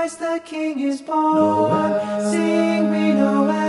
Christ the King is born. Sing we Noel.